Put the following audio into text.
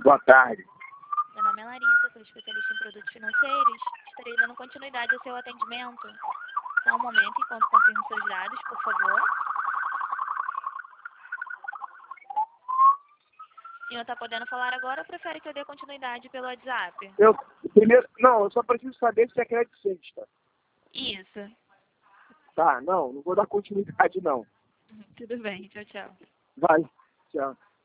Boa tarde. Meu nome é Larissa, sou especialista em produtos financeiros. Estarei dando continuidade ao seu atendimento. Só um momento enquanto confirmo seus dados, por favor. O senhor está podendo falar agora ou prefere que eu dê continuidade pelo WhatsApp? Eu só preciso saber se é crédito sexta. Isso. Tá, não vou dar continuidade não. Tudo bem, tchau, tchau. Vai, tchau.